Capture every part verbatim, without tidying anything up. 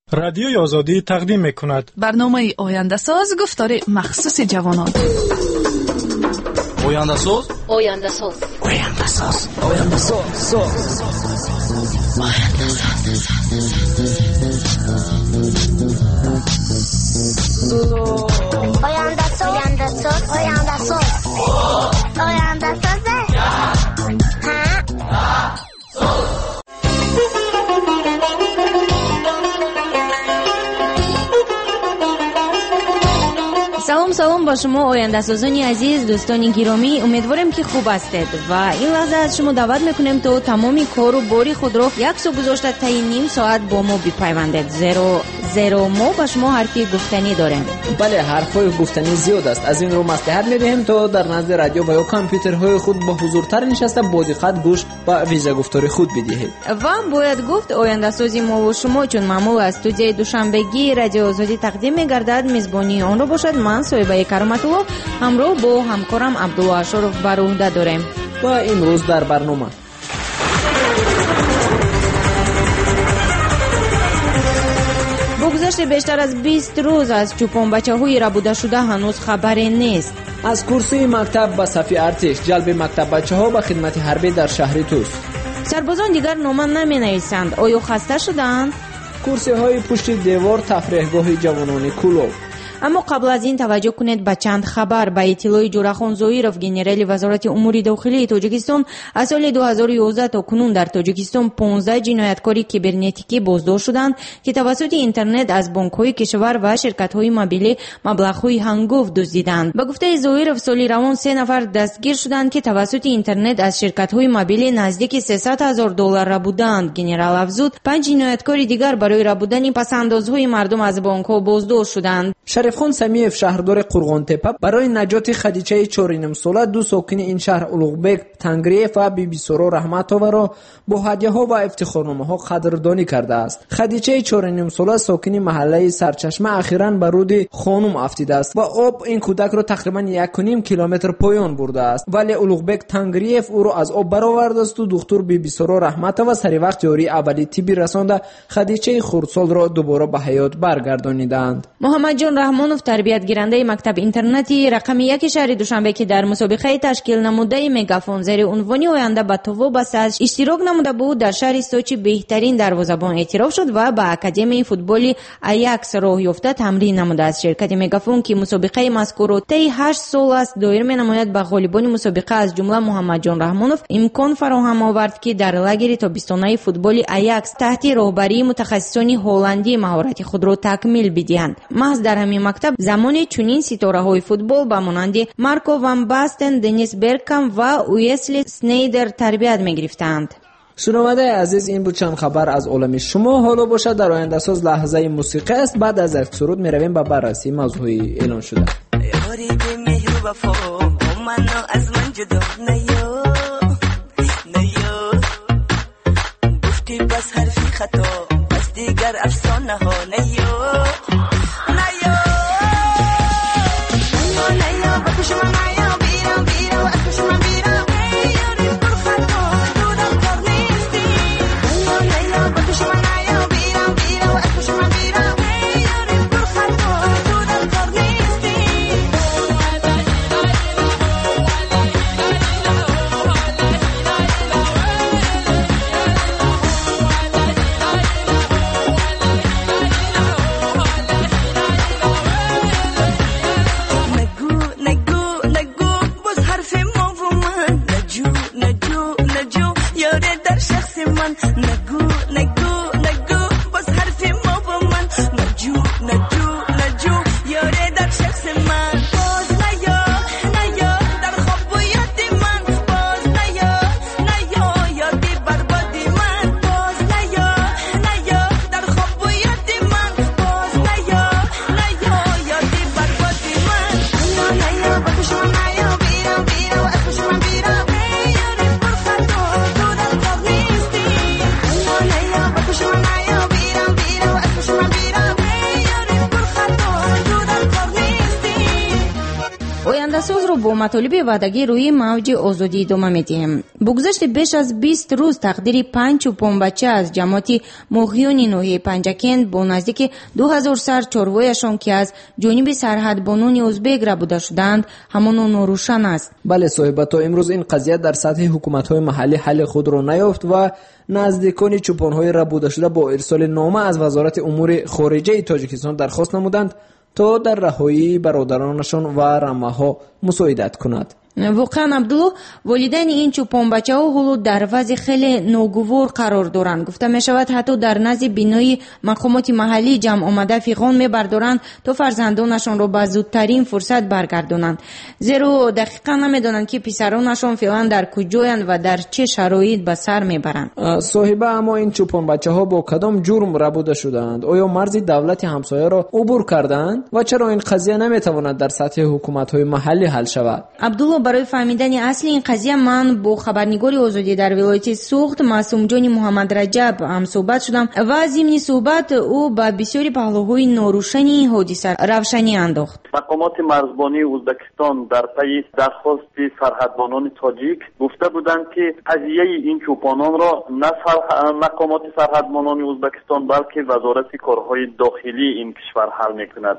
رادیوی آزادی تقدیم می‌کند برنامه آینده ساز گفتار مخصوص جوانان. آینده ساز آینده ساز آینده ساز آینده ساز آینده ساز آینده ساز آینده ساز آینده ساز سلام سلام با شما آینده سازانی عزیز، دوستان گرامی، امیدوارم که خوب هستید و این لحظه از شما دعوت میکنیم تا تمامی کار و باری خود را یک سو گذاشته تا نیم ساعت با ما بپیوندید. زیرو زیرو ما با شما حرفی گفتنی داریم. بله، حرفای گفتنی زیاد است. از این رو مصلحت میدهیم تا در نزد رادیو و یا کامپیوترهای خود با حضورتر نشسته با دقت گوش و ویژه گفتار خود بدهید. و باید گفت آینده سازی ما و شما چون معمول از استودیوی دوشنبگی رادیو آزادی تقدیم میگردد، میزبانی آن را باشد من صاحبه کرامت الله همراه با همکارم عبدالله اشرف بر عهده داریم. و امروز در برنامه بگذشت بیشتر از بیست روز از چوپان بچه‌های ربوده شده هنوز خبری نیست. از کرسی مکتب به صف ارتش، جلب مکتب بچه‌ها به خدمت حربی در شهر توس. سربازان دیگر نامه نمی‌نویسند. آیا خسته شدند؟ کرسی‌های پشت دیوار تفریحگاه جوانان کلوب. اما قبل از این توجه کنید به چند خبر. با اطلاع جورخان زویرов گنرال وزارت امور داخلی تاجیکستان از سال دو هزار و یازده تا کنون در تاجیکستان پانزده جنایتکاری کیبرنتیکی بازداشت شدند که توسط اینترنت از بانک‌های کشور و شرکت‌های موبیلی مبلغ‌های هنگفت دزدیدند. به گفته زویرов سال روان سه نفر دستگیر شدند که توسط اینترنت از شرکت‌های موبیلی نزدیک سیصد هزار دلار را بودند. گنرال افزود پنج جنایتکار دیگر برای را بودن پس‌اندازهای مردم از بانک‌ها بازداشت شدند. شریفخان سمیف شهردار قرغان تپه برای نجات خدیجه چهار و نیم ساله دو ساکن این شهر اولوغبک تنگریف و بی بی سرا رحمت‌آور را با هدیه‌ها و افتخارنامه‌ها قدردانی کرده است. خدیجه چهار و نیم ساله ساکن محله سرچشمه اخیراً به رود خانم افتیده است و آب این کودک را تقریباً یک و نیم کیلومتر پایان برده است، ولی اولوغبک تنگریف او را از آب برآورده است و دکتر بی بی سرا رحمت‌آور سری وقت یاری اولی طبی رسانده خدیجه خردسال را دوباره به حیات برگردانیدند. محمد جان رحمانوف تربیت گیرنده مکتب اینترنتی رقم یک شهر دوشنبه که در مسابقه تشکیل نموده مگافون زیر عنوان آینده به تو بساز اشتراک نموده بود، در شهر سوچی بهترین دروازه‌بان اعتراف شد و به اکادمی فوتبالی آیاکس راه یافته تمرین نموده است. شرکت مگافون که مسابقه مذکور را طی هشت سال است دایر می‌نماید به غالبان مسابقه از جمله محمد جان رحمانوف امکان فراهم آورد که در لاگر تابستانه فوتبالی آیاکس تحت راهبری متخصصان هلندی مهارت خود را تکمیل بدهند. محض در همین مکتب زمانی چنین ستاره‌های فوتبال به مانند مارکو وان باستن، دنیس برکام و ویسلی سنیدر تربیت می‌گرفتند. شنونده عزیز، این بود چند خبر از عالم شما. حالا باشد در آینده ساز لحظه موسیقی است. بعد از یک سرود می‌رویم به بررسی موضوعی اعلان شده. با مطالب وعدگی روی موج آزادی ادامه میدیم. بگذشت بیش از بیست روز تقدیر پنج چوپان بچه از جماعت موهیون ناحیه پنجکند با نزدیک دو هزار سر چاروایشان که از جانب سرحدبانان ازبک ربوده شدند همان ناروشن است. بله صاحب، تا امروز این قضیه در سطح حکومت‌های محلی حل خود را نیافت و نزدیکان چوپان‌های ربوده شده با ارسال نامه از وزارت امور خارجه تاجیکستان درخواست نمودند تا در رهایی برادرانشان و رمه‌ها مساعدت کند. واقعا عبدالله، والدین این چوپان بچه ها حالا در وضع خیلی ناگوار قرار دارند. گفته می شود حتی در نزد بینای مقامات محلی جمع آمده فیغان می بردارند تا فرزندانشان را به زودترین فرصت برگردانند، زیرا دقیقا نمی دانند که پسرانشان فعلا در کجایند و در چه شرایط به سر می برند. صاحبه، اما این چوپان بچه ها با کدام جرم ربوده شدند؟ آیا مرز دولت همسایه را عبور کردند و چرا این قضیه نمی تواند در سطح حکومت های محلی حل شود؟ عبدالله، برای فهمیدن اصل این قضیه من با خبرنگار آزادی در ولایت سوخت معصوم جان محمد رجب هم صحبت شدم و ضمن صحبت او به بسیاری پهلوهای ناروشنی حادثه روشنی انداخت. مقامات مرزبانی ازبکستان در پی درخواست سرحدبانان تاجیک گفته بودند که قضیه این چوپانان را نه مقامات سرحدبانان ازبکستان بلکه وزارت کارهای داخلی این کشور حل میکند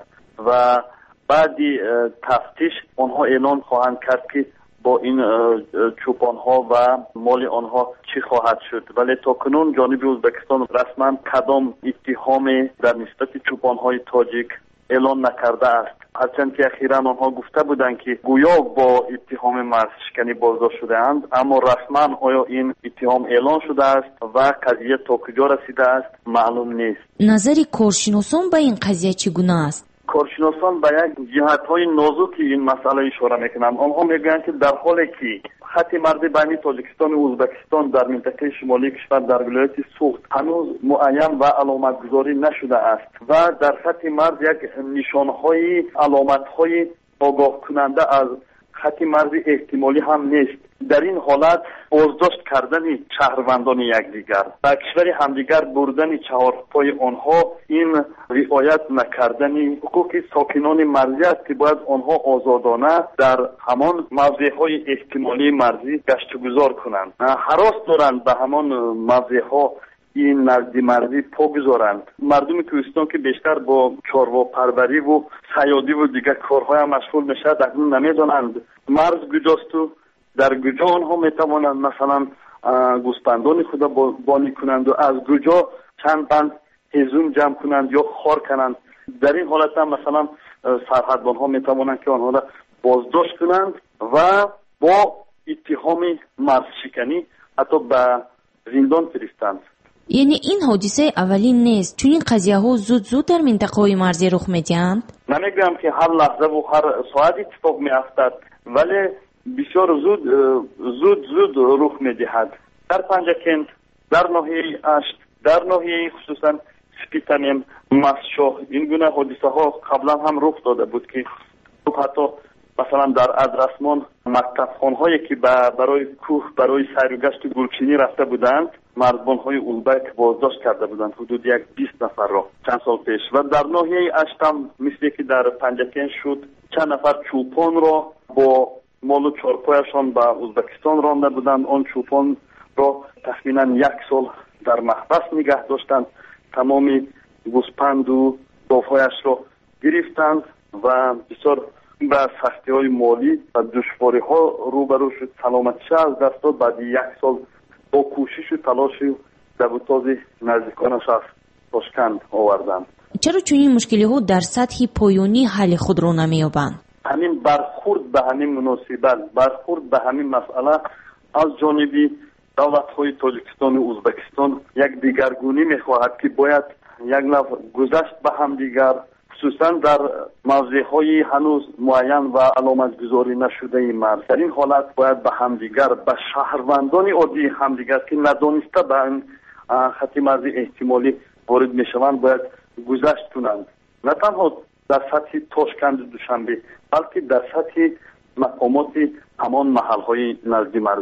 و بعدی تفتیش آنها اعلان خواهند کرد که با این چوپان ها و مال آنها چی خواهد شد. ولی تا کنون جانب ازبکستان رسما کدام اتهام در نسبت چوپان های تاجیک اعلان نکرده است، هرچند که اخیراً آنها گفته بودند که گویا با اتهام مرزشکنی بازداشت شده اند، اما رسما آیا این اتهام اعلان شده است و قضیه تا کجا رسیده است معلوم نیست. نظر کارشناسان به این قضیه چگونه است؟ کارشناسان به یک جهت‌های نازکی این مسئله اشاره میکنند. آنها میگویند که در حالی که خط مرزی بین تاجیکستان و ازبکستان در منطقه شمالی کشور در ولایت سوخت هنوز معین و علامت گذاری نشده است و در خط مرز یک نشانهای علامت‌های آگاه کننده از خط مرزی احتمالی هم نیست. در این حالت بازداشت کردن شهروندان یکدیگر و کشور همدیگر بردن چهارپای آنها این رعایت نکردن حقوق ساکنان مرزی است که باید آنها آزادانه در همان موضعهای احتمالی مرزی گشت و گذار کنند. هراس دارند به همان موضعها این نزدی مرزی پا گذارند. مردم کوهستان که بیشتر با چاروا پروری و صیادی و دیگر کارهای مشغول میشه در اون نمیدانند مرز کجاست و در کجا آنها میتوانند مثلا گوسپندان خود بانی کنند و از کجا چند بند هزوم جمع کنند یا خار کنند. در این حالت هم مثلا سرحدبان ها میتوانند که آنها را بازداشت کنند و با اتهام مرز شکنی حتی به زندان فرستند. یعنی این حادثه اولی نیست، چون این قضیه ها زود زود در منطقه های مرزی رخ میدهند؟ نمیگم که هر لحظه و هر ساعت اتفاق میافتد، ولی بسیار زود زود زود رخ میدهد. در پنجکند، در ناحیه اشت، در ناحیه خصوصا سپیتنیم، مسشاه، این گونه حادثه ها قبلا هم رخ داده بود که حتی مثلا در ادرسمان مکتب خانهایی که برای کوه برای سیر و گشت گلچینی رفته بودند مرزبان های ازبک بازداشت کرده بودند حدود یک بیست نفر را چند سال پیش. و در ناحیه اشتم مثل که در پنجکند شد چند نفر چوپان را با مال و چارپایشان به ازبکستان رانده بودند. آن چوپان را تقریبا یک سال در محبس نگه داشتند، تمام گوسپند و دافهایش را گرفتند و بسیار به سختی های مالی و دشواری ها روبرو شد. سلامتیش از دست داد. بعد یک سال با کوشش و تلاش و دبوتاز نزدیکانش از تاشکند آوردند. چرا چون این مشکلی ها در سطح پایانی حل خود را نمی‌یابند؟ همین برخورد به همین مناسبت، برخورد به همین مسئله از جانب دولت‌های تاجیکستان و ازبکستان یک دیگرگونی می‌خواهد که باید یک نوع گذشت به هم دیگر، خصوصا در موضع‌های هنوز معین و علامت گذاری نشده این مرز. در این حالت باید به همدیگر، به شهروندان عادی همدیگر که ندانسته به این خط مرز احتمالی وارد میشوند باید گذشت کنند، نه تنها در سطح تاشکند دوشنبه بلکه در سطح مقامات همان محل‌های نزدی مرزی.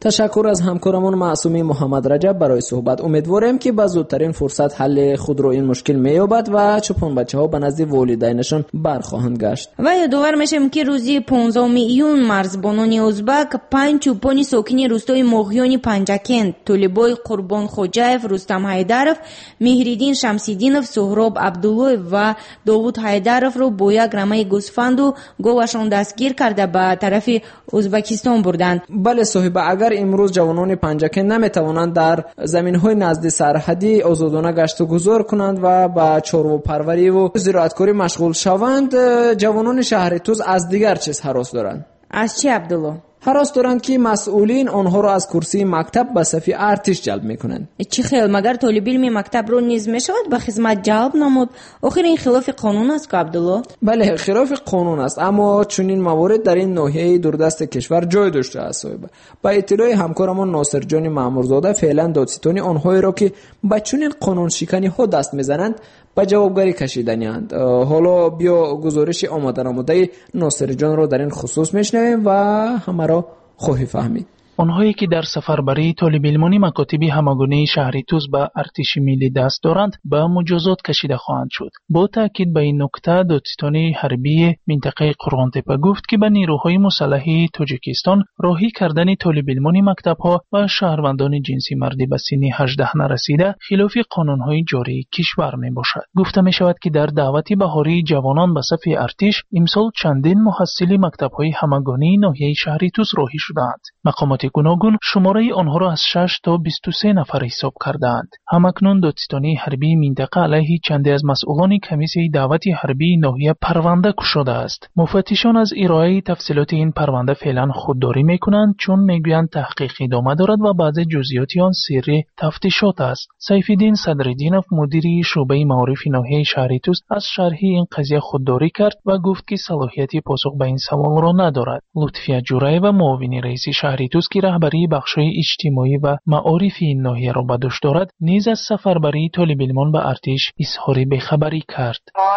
تشکر از همکارمون معصومی محمد رجب برای صحبت. امیدواریم که با زودترین فرصت حل خود رو این مشکل مییابد و چپون بچه ها به نزد والدینشون برخواهند گشت. و یادآور میشیم که روزی پانزدهم ایون مرزبانان ازبک پنج چوپانی ساکنی روستای ماهیان پنجکند، طالبای قربان خوجاєв، رستم حیدرов، مهریدین شمسیدینов، سهراب عبدالله و داوود حیدرов رو با یک رمه گوسفند و گاوشان دستگیر کرده به طرف ازبکستان بردند. بله صاحب، اگر امروز جوانان پنجکند نمیتوانند در زمین‌های نزد سرحدی آزادانه گشت و گذار کنند و با چارواپروری و زراعتکاری مشغول شوند، جوانان شهر توز از دیگر چیز هراس دارند. از چی عبدالله؟ هراس دارند که مسئولین آنها را از کرسی مکتب به صف ارتش جلب میکنند. چی خیل؟ مگر طالب علم مکتب رو نیز میشود به خدمت جلب نمود؟ آخر این خلاف قانون است که عبدالله؟ بله خلاف قانون است، اما چنین موارد در این ناحیه دوردست کشور جای داشته است. با اطلاع همکارمون ناصر جان مامورزاده فعلا دادستانی آنهایی را که با چنین قانون شکنی ها دست میزنند به جوابگاری کشیدنی اند. حالا بیا گزارش آماده نموده ناصر جان را در این خصوص میشنویم و همه را خواهی فهمید. آنهایی که در سفربری طالب علمانی مکاتب همگانی شهر توز به ارتش ملی دست دارند به مجازات کشیده خواهند شد. با تاکید به این نکته دادستان حربی منطقه قرغانتپه گفت که به نیروهای مسلح تاجیکستان راهی کردن طالب علمانی مکتب‌ها و شهروندان جنسی مردی به سن هجده نرسیده خلاف قانون‌های جاری کشور میباشد. گفته می شود که در دعوت بهاری جوانان به صف ارتش امسال چندین محصل مکتب‌های همگانی ناحیه شهر توز راهی شدند. مقامات گوناگون شماره آنها را از شش تا بیست و سه نفر حساب کردند. همکنون دادستان حربی منطقه علیه چندی از مسئولان کمیسیون دعوت حربی ناحیه پرونده گشوده است. مفتشان از ارائه تفصیلات این پرونده فعلا خودداری میکنند، چون میگویند تحقیق ادامه دارد و بعض جزئیات آن سری تفتیشات است. سیفالدین صدرالدینov مدیر شعبه معارف ناحیه شهر توز از شرح این قضیه خودداری کرد و گفت که صلاحیت پاسخ به این سوال را ندارد. لطفیه جورایeva معاون رئیس شهر توز که رهبری بخش‌های اجتماعی و معارف این ناحیه را به دوش دارد نیز از سفربری طالب علمان به ارتش اظهار بی‌خبری کرد.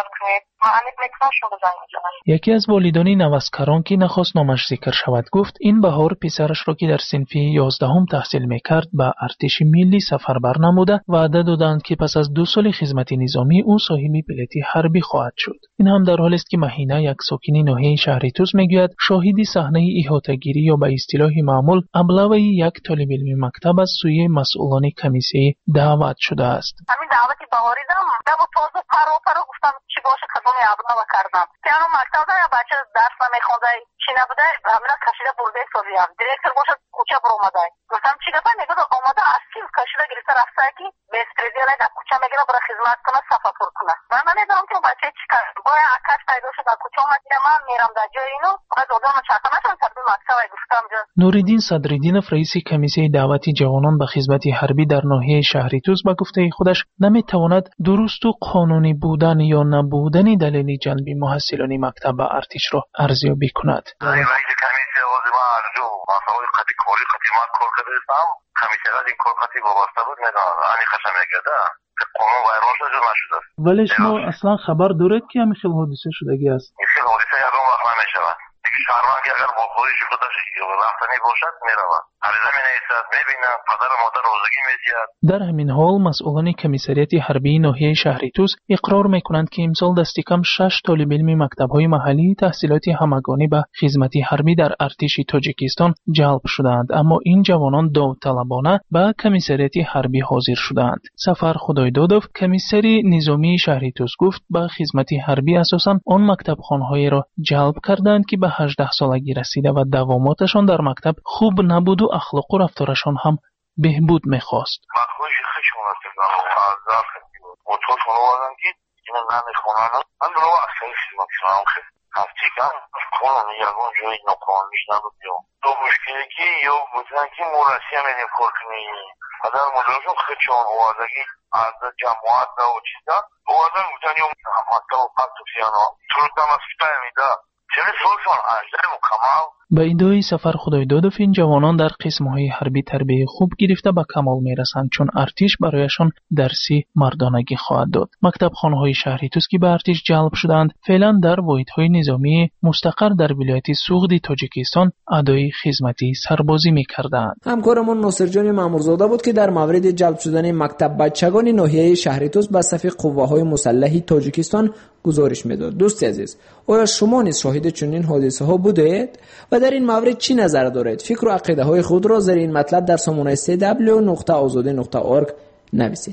یکی از والدان نوسکران که نخواست نامش ذکر شود گفت این بهار پسرش را که در صنف یازدهم تحصیل میکرد به ارتش ملی سفربر نموده وعده دادند که پس از دو سال خدمت نظامی او صاحب بلیط حربی خواهد شد. این هم در حالی است که مهینه یک ساکن ناحیه شهر توز میگوید شاهد صحنه احاطه‌گیری یا به اصطلاح معمول ابله یک طالب علم مکتب از سوی مسئولان کمیسیون دعوت شده است. همین دعوت بهاری دارم دعوت تازه پرو پرو گفتم چی باشه خدمت ابله کردم که اون مکتب یا بچه درس نمیخونده چی نبوده همین کشیده برده سوریان دیرکتور باشه کوچه بر اومده گفتم چی گفت میگه آماده اصیل کشیده گرفته رفته کی به استریدیال در کوچه میگیره برای خدمت کنه صفا پر کنه من نمیدونم که بچه چیکار باید عکس پیدا شده کوچه اومد من میرم در جای اینو بعد آدم چاکنشون تبدیل مکتب گفتم جا نوریدین صدرالدینov رئیس کمیسیون دعوت جوانان به خدمت حربی در ناحیه شهر توز با گفته خودش نمیتواند درست و قانونی بودن یا نبودن دلیل جلب محصلان مکتب به ارتش را ارزیابی کند. رئیس کمیسیون وظیفه ارجو مسائل خطی کوری خطی ما کار کردم کمیسیون این کار خطی وابسته بود میدان آنی خشم میگده قانون ویران شده نشده. ولی شما اصلا خبر دارید که همین خیلی حادثه شدگی است؟ این خیلی حادثه یکم وقت نمیشود. دیگه شهروند که اگر با خودش خودش رفتنی باشد میرود. عریضه می نویسد میبینم پدر و مادر روزگی میدهد. در همین حال مسئولان کمیسریات حربی ناحیه شهر توز اقرار میکنند که امسال دست کم شش طالب علم مکتب‌های محلی تحصیلات همگانی به خدمت حربی در ارتش تاجیکستان جلب شدند، اما این جوانان داوطلبانه به کمیسریات حربی حاضر شدند. سفر خدایدادov کمیسری نظامی شهر توز گفت به خدمت حربی اساساً آن مکتبخانه‌هایی را جلب کردند که به هجده سالگی رسیده و دواماتشان در مکتب خوب نبود و اخلاق و رفتارشان هم بهبود می‌خواست. مخوش خیلی مناسب نبود. موتور فروادن که اینا نمیخونن. من رو اصلا میشم خیلی هفتیکم کنم یکون جایی نکن میشنم بیام. دو مشکلی که یا بودن که مرسی هم این کار کنی. آدم مدرسون خیلی چون اوادگی از جماعت و چیزا اوادن بودن یا حتی و پس تو سیانا. تو رو دم از فیلم میده. چنین سوالشون اجده مکمل به ادعای سفر خدایدادوف این جوانان در قسم‌های حربی تربیت خوب گرفته به کمال میرسند چون ارتش برایشان درسی مردانگی خواهد داد. مکتب خانه‌های شهری توس که به ارتش جلب شدند فعلا در واحدهای نظامی مستقر در ولایت سوغد تاجیکستان ادای خدمتی سربازی می‌کردند. همکارمون ناصرجان مامورزاده بود که در مورد جلب شدن مکتب بچگان ناحیه شهری توس به صف قوه‌های مسلح تاجیکستان گزارش میداد. دوست عزیز، آیا شما نیز شاهد چنین حادثه ها بودید و در این مورد چی نظر دارید؟ فکر و عقیده های خود را زیر این مطلب در سامانه سی دبلیو نقطه آزادی نقطه اورگ نویسید.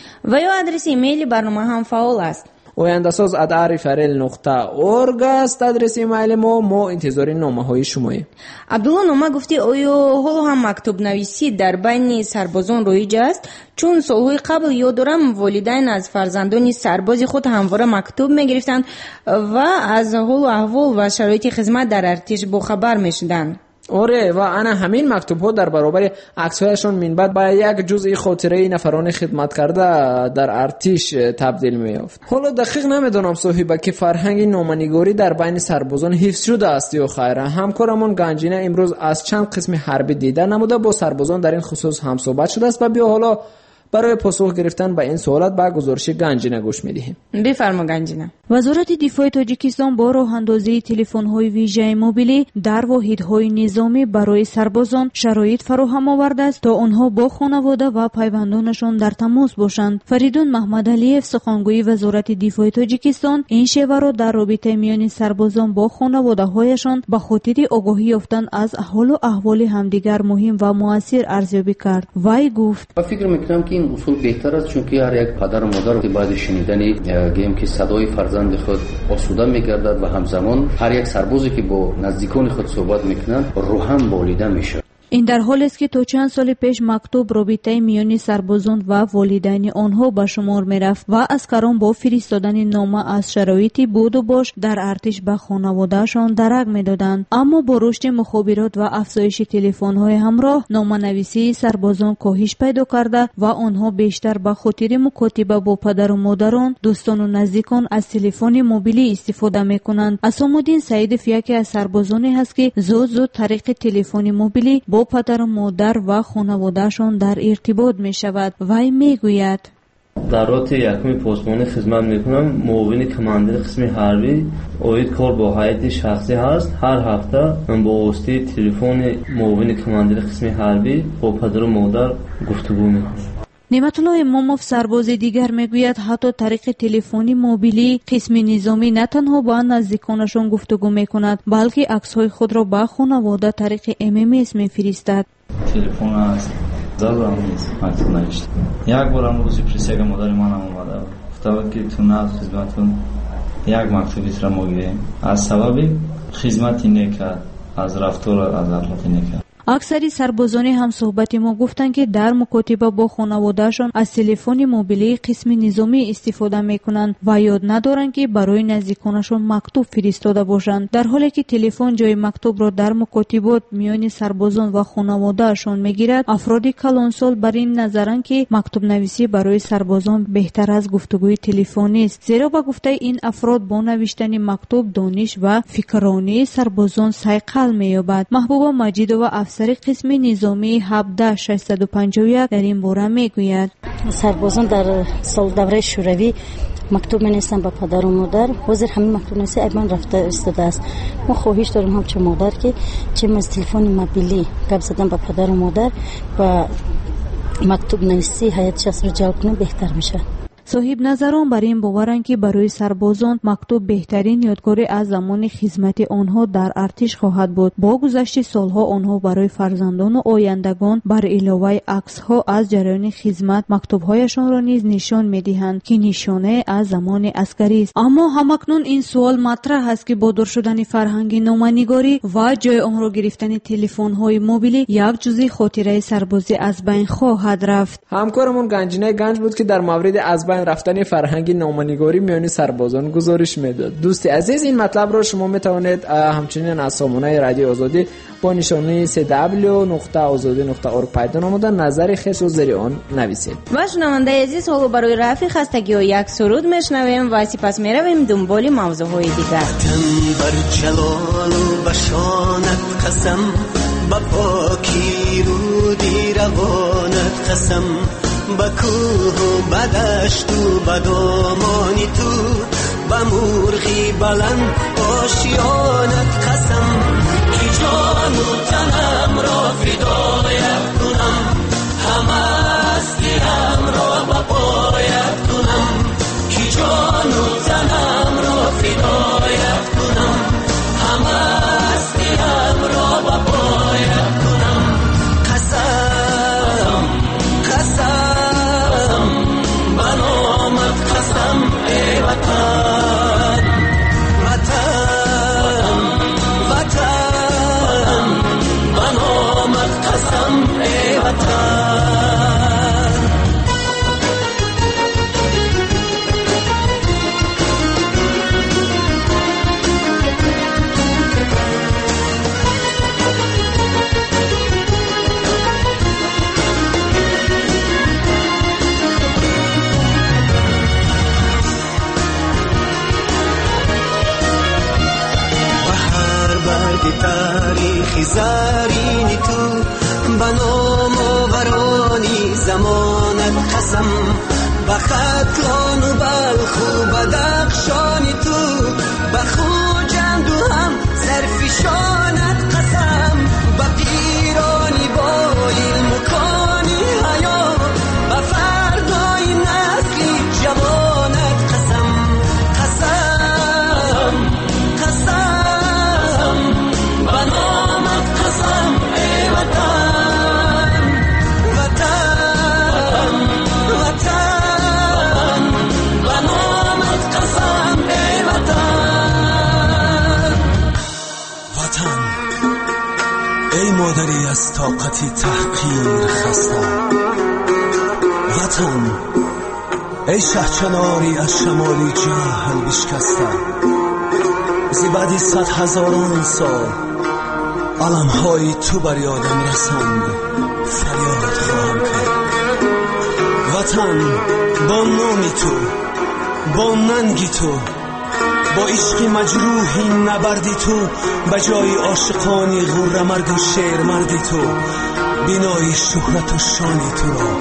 و یا آدرس ایمیل برنامه هم فعال است. oyandasaz at arifarel نقطه اورگ است آدرس ایمیل ما. ما انتظار نامه های شماییم. عبدالله نامه گفتی آیا حالا هم مکتوب نویسی در بین سربازان رایج است؟ چون سالهای قبل یادم والدین از فرزندان سرباز خود همواره مکتوب میگرفتند و از حال و احوال و شرایط خدمت در ارتش با خبر میشدند. آره، و انا همین مکتوب ها در برابر عکس هایشان من بعد به یک جزئی خاطره نفران خدمت کرده در ارتش تبدیل میافت. حالا دقیق نمیدونم صاحبه که فرهنگ نامه‌نگاری در بین سربازان حفظ شده است یا خیر. همکارمون گنجینه امروز از چند قسم حربی دیده نموده با سربازان در این خصوص هم صحبت شده است و بیا حالا برای پاسخ گرفتن به این سوالات با گزارش گنجینه گوش میدهیم. بفرما گنجینه. وزارت دفاع تاجیکستان با راه اندازی تلفن‌های ویژه موبیلی در واحدهای نظامی برای سربازان شرایط فراهم آورده است تا آنها با خانواده و پیوندانشان در تماس باشند. فریدون محمد علیف سخنگوی وزارت دفاع تاجیکستان این شیوه را در رابطه میان سربازان با خانواده‌هایشان به خاطر آگاهی یافتن از حال و احوال همدیگر مهم و مؤثر ارزیابی کرد. وی گفت: فکر می‌کنم که این اصول بهتر است چون که هر یک پدر و مادر بعد شنیدن گیم که صدای فرزند خود آسوده می‌گردد و همزمان هر یک سربازی که با نزدیکان خود صحبت می‌کنند روحم بالیده میشه. این در حال است که تا چند سال پیش مکتوب رابطه میان سربازان و والدین آنها به شمار میرفت و اسکران با فرستادن نامه از شرایط بود و باش در ارتش به خانواده‌شان درک میدادند. اما با رشد مخابرات و افزایش تلفن‌های همراه نامه‌نویسی سربازان کاهش پیدا کرده و آنها بیشتر به خاطر مکاتبه با پدر و مادران، دوستان و نزدیکان از تلفن موبیلی استفاده میکنند. اسام‌الدین سعید یکی از سربازانی است که زود زود طریق تلفن موبیلی با پدر و مادر و خانواده‌شان در ارتباط می شود. وی می گوید: در رابطه یکمی پاسبانی خدمت میکنم. معاون کماندر قسم حربی اوید کار با هیئت شخصی هست. هر هفته من با واسطه تلفن معاون کماندر قسم حربی با پدر و مادر گفتگو میکنم. نعمت الله اماموف سرباز دیگر میگوید حتی طریق تلفنی موبیلی قسم نظامی نه تنها با نزدیکانشان گفتگو میکند بلکه عکس‌های خود را به خانواده طریق ام ام اس میفرستد. تلفن است دادم نیست مکتوب نوشته. یک بارم روزی پرسیدم مادر من هم اومده گفت که تو نه خدمتتون یک مکتوبی را موگیریم از سبب خدمتی نکرد از رفتار از اخلاقی نکرد. اکثری سربازانی هم صحبت ما گفتند که در مکاتبه با خانواده‌شان از تلفن موبیلی قسم نظامی استفاده میکنند و یاد ندارند که برای نزدیکانشان مکتوب فرستاده باشند، در حالی که تلفن جای مکتوب را در مکاتبات میان سربازان و خانواده‌شان میگیرد. افراد کلانسال بر این نظرند که مکتوب نویسی برای سربازان بهتر از گفتگوی تلفنی است، زیرا با گفته این افراد با نوشتن مکتوب دانش و فکرانی سربازان صیقل می‌یابد. محبوبه مجید و افسر قسم نظامی هفده ششصد و پنجاه و یک در این باره میگوید: سربازان در سال دوره شوروی مکتوب می‌نویسند به پدر و مادر. حاضر همین مکتوب نویسی ایبان رفته استاده است. ما خواهش داریم هم چه مادر که چه از تلفن موبیلی گپ زدن به پدر و مادر و مکتوب نویسی هیئت شخص رو جلب کنه بهتر میشه. صاحب نظران بر این باورند که برای سربازان مکتوب بهترین یادگاری از زمان خدمت آنها در ارتش خواهد بود. با گذشت سالها آنها برای فرزندان و آیندگان بر علاوه عکس‌ها از جریان خدمت مکتوب‌هایشان را نیز نشان می‌دهند که نشانه از زمان عسکری است. اما همکنون این سوال مطرح است که با دور شدن فرهنگ نامه‌نگاری و جای آن را گرفتن تلفن‌های موبیلی یک جزء خاطره سربازی از بین خواهد رفت. همکارمون گنجینه گنج بود که در مورد از بین یادن رفتن فرهنگ نامه‌نگاری میان سربازان گزارش میداد. دوستی عزیز، این مطلب را شما میتوانید همچنین از سامانه رادیو آزادی با نشانی سی دبلیو نقطه آزادی نقطه اورگ پیدا نموده نظر خیش رو زیر آن نویسید. و شنونده عزیز، حالا برای رفع خستگی و یک سرود میشنویم و سپس میرویم دنبال موضوعهای دیگر. بر جلال و بشانت قسم، با پاکی رودی روانت قسم، با کوه و بدشت و بدامانی تو، با مرغی بلند آشیانت قسم، کی جان و تنم را فدایت کنم، همه هستیم را با پایت کنم، کی جان و تنم را فدایت کنم، همه هستیم را با پایت کنم. قسم قسم بنامت قسم ای وطن، وطن وطن بنامت قسم ای وطن. تاریخی زرینی تو، بنام آورانی زمانت قسم، بختلان و بلخ و بدخشانی تو، بخوجند و هم زرفشانت قسم، بپیرانی با علم و کانی حیا، بفردای نسلی جوانت قسم. قسم قسم بنامت قسم ای وطن، وطن وطن بنامت قسم ای وطن. وطن ای مادری از طاقتی تحقیر خسته، وطن ای شهچناری از شمالی جهل بشکسته، زی بعدی صد هزاران سال علمهای تو بر یادم رسند، فریاد خواهم کرد. وطن با نامی تو، با ننگی تو، با عشق مجروحی نبردی تو، بجای عاشقانی غره مرد و شیر مردی تو، بینای شهرت و شانی تو را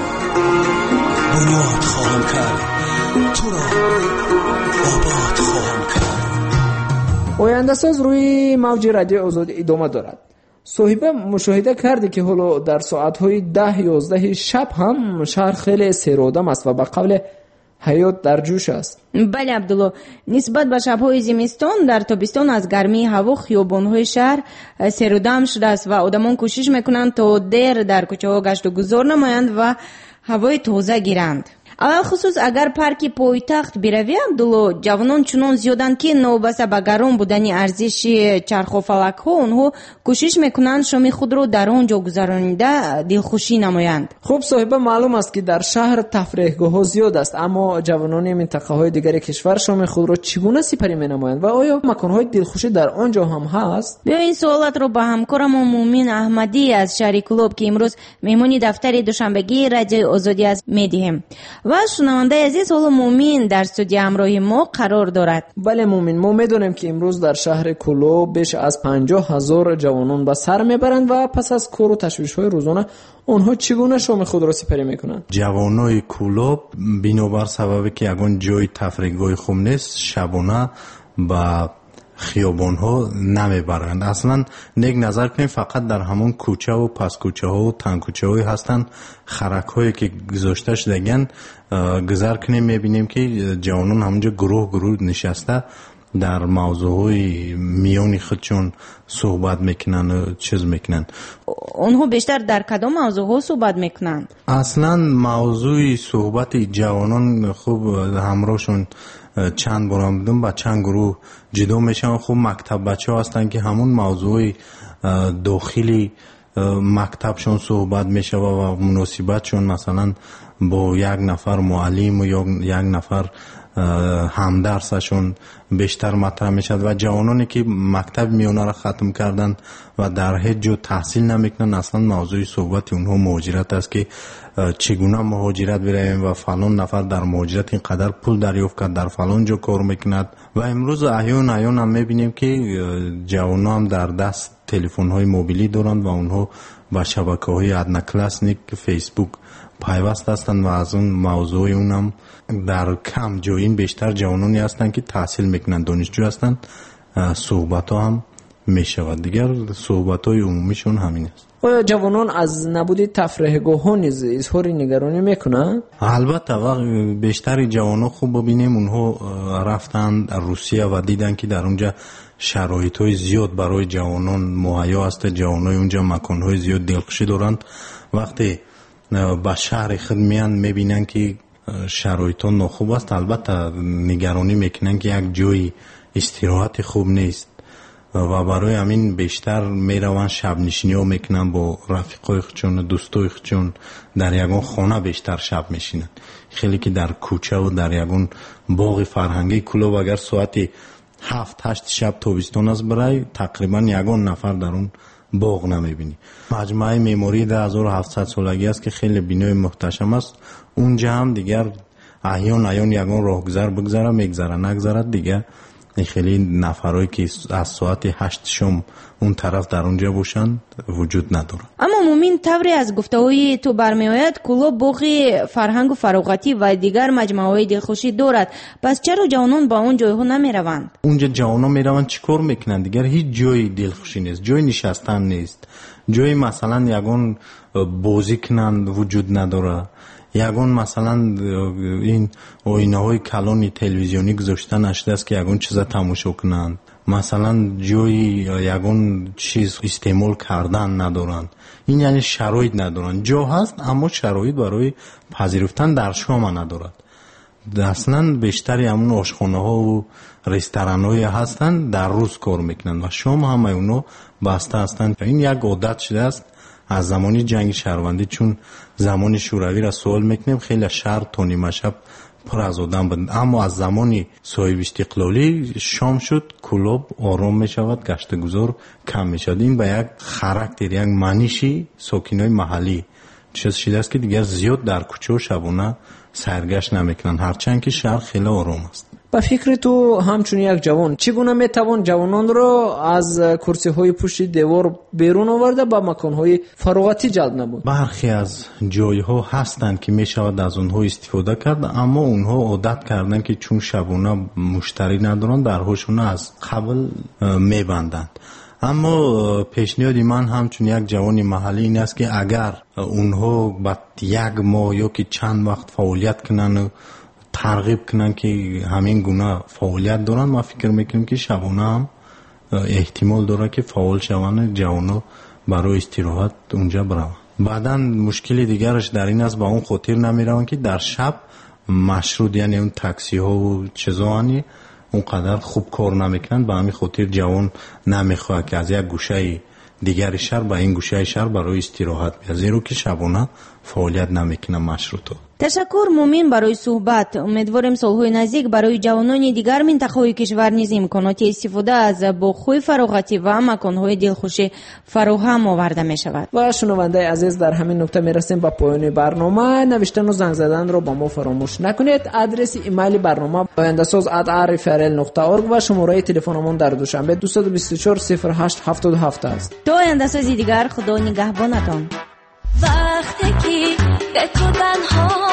بنیاد خواهم کرد، تو را آباد خواهم کرد. آینده ساز روی موج رادیو آزادی ادامه دارد. صاحبه مشاهده کرده که حالا در ساعتهای ده یازده شب هم شهر خیلی سیرودم است و به قول حیات در جوش است. بله عبدالله، نسبت به شب‌های زمستان در تابستان از گرمی هوا خیابان‌های شهر سیرودم شده است و آدمان کوشش میکنند تا دیر در کوچه‌ها گشت و گذار نمایند و هوای تازه گیرند. اول خصوص اگر پارکی پایتخت بروی عبدالله، جوانان چنان زیادند که نوبسته به گران بودن ارزش چرخ و فلک ها اونها کوشش میکنند شام خود رو در آنجا گذرانیده دلخوشی نمایند. خوب صاحبه، معلوم است که در شهر تفریحگاه ها زیاد است، اما جوانان منطقه های دیگر کشور شام خود را چگونه سپری مینمایند و آیا مکان های دلخوشی در آنجا هم هست؟ بیا این سوالات رو با همکارم مومین احمدی از شهر کلوب که امروز مهمانی دفتر دوشنبگی رادیو آزادی است میدیم. و شنونده عزیز، حالا مومین در استودیو همراه ما قرار دارد. بله مومین، ما میدونیم که امروز در شهر کلوب بیش از پنجاه هزار جوانان به سر میبرند و پس از کار و تشویش‌های روزانه آنها چگونه شام خود را سپری میکنند؟ جوانای کلوب بنابر سببی که یگان جای تفریحگاه خوب نیست، شبانه با خیابان ها نمیبرند. اصلا نیک نظر کنیم فقط در همون کوچه و پس کوچه ها و تنگ کوچه هایی هستن، خرک هایی که گذاشته شدگن گذر کنیم میبینیم که جوانان همونجا گروه گروه نشسته در موضوعی میانی خودشون صحبت میکنن و چیز میکنن. اونها بیشتر در کدام موضوع ها صحبت میکنن؟ اصلا موضوع صحبت جوانان خوب همراهشون چند بار هم دیدم با چند گروه جدا میشن. خوب مکتب بچه ها هستن که همون موضوع داخلی مکتبشون صحبت میشه و مناسبتشون مثلا با یک نفر معلم و یا یک نفر همدرسشون بیشتر مطرح میشد و جوانانی که مکتب میونه را ختم کردن و در هیچ جو تحصیل نمیکنن اصلا موضوع صحبت اونها مهاجرت است که چگونه مهاجرت بریم و فلان نفر در مهاجرت اینقدر پول دریافت کرد در فلان جو کار میکند و امروز احیان احیان هم میبینیم که جوانان هم در دست تلفن های موبیلی دارند و اونها با شبکه های ادنکلاسنیک فیسبوک پیوست هستند و از اون موضوع اونم در کم جوین بیشتر جوانانی هستند که تحصیل میکنند دانشجو هستند صحبت ها هم میشود دیگر صحبت های عمومیشون همین است. آیا جوانان از نبود تفریحگاه ها نیز اظهار نگرانی میکنند؟ البته بیشتر جوانان خوب ببینیم اونها رفتن روسیه و دیدن که در اونجا شرایط های زیاد برای جوانان مهیا است. جوانای اونجا مکان های زیاد دلخوشی دارند. وقتی به شهر خود میان میبینن که شرایط ها ناخوب است البته نگرانی میکنن که یک جای استراحت خوب نیست و برای همین بیشتر میرون شب نشینی ها میکنن با رفیقای خودشون دوستای خودشون در یگان خانه بیشتر شب میشینن. خیلی که در کوچه و در یگان باغ فرهنگی کلوب اگر ساعت هفت هشت شب تابستان است برای تقریبا یگان نفر در اون باغ نمیبینی. مجمع معماری ده هزار و هفتصد سالگی است که خیلی بینای محتشم است. اونجا هم دیگر احیان احیان یگان راهگذر بگذره میگذره نگذرد دیگه خیلی نفرایی که از ساعت هشت شم اون طرف در اونجا باشند وجود نداره. اما مومین طوری از گفته‌های تو برمیآید کلوب باغ فرهنگ و فراغتی و دیگر مجموعه‌های دلخوشی دارد. پس چرا جوانان با اون جایها نمیروند؟ اونجا جوانان میروند چیکار میکنند؟ دیگر هیچ جای دلخوشی نیست، جای نشستن نیست، جای مثلا یگان بازی کنند وجود نداره، یگان مثلا این آینه های کلان تلویزیونی گذاشتن نشده است که یگان چیزا تماشا کنند، مثلا جای یگان چیز استعمال کردن ندارند. این یعنی شرایط ندارند. جا هست اما شرایط برای پذیرفتن در شام ندارد. اصلا بیشتری همون آشخانه ها و رستوران های هستند در روز کار میکنند و شام هم اونو بسته هستند. این یک عادت شده است از زمانی جنگ شهروندی، چون زمان شوروی را سوال میکنیم خیلی شهر تا نیمه شب پر از آدم بود، اما از زمانی صاحب استقلالی شام شد کلوب آرام میشود، گشت گذار کم میشود. این به یک خاراکتر یک معنیشی ساکنای محلی چیز شده است که دیگر زیاد در کوچه و شبانه سرگشت نمیکنن هرچند که شهر خیلی آرام است. با فکر تو همچون یک جوان چگونه میتوان جوانان را از کرسی های پشت دیوار بیرون آورده با مکان های فراغتی جلب نمود؟ برخی از جای ها هستند که میشود از اونها استفاده کرد، اما اونها عادت کردن که چون شبانه مشتری ندارن درهاشون از قبل میبندند. اما پیشنهاد من همچون یک جوان محلی این است که اگر اونها بعد یک ماه یا که چند وقت فعالیت کنن و ترغیب کنن که همین گونه فعالیت دارن، ما فکر میکنیم که شبانه هم احتمال داره که فعال شوند جوانا برای استراحت اونجا برون. بعدا مشکل دیگرش در این است با اون خاطر نمیرون که در شب مشروط یعنی اون تاکسی ها و چیزانی اونقدر خوب کار نمیکنن، به همین خاطر جوان نمیخواد که از یک گوشه دیگر شهر به این گوشه شهر برای استراحت بیاد، زیرا که شبانه فعالیت نمیکنه مشروطه. تشکر مومین برای صحبت. امیدواریم سالهای نزدیک برای جوانان دیگر منطقه‌های کشور نیز امکانات استفاده از باغ‌های فراغتی و مکان‌های دلخوشی فراهم آورده می شود. و شنونده عزیز در همین نکته میرسیم به پایان برنامه. نوشتن و زنگ زدن رو با ما فراموش نکنید. آدرس ایمیل برنامه آینده‌ساز ات آر اف ار ال نقطه اورگ و شماره تلفنمون در دوشنبه دو دو چهار صفر هشت هفت هفت است. تا آینده‌سازی دیگر خدا نگهبانتان. وقتی که تو تنها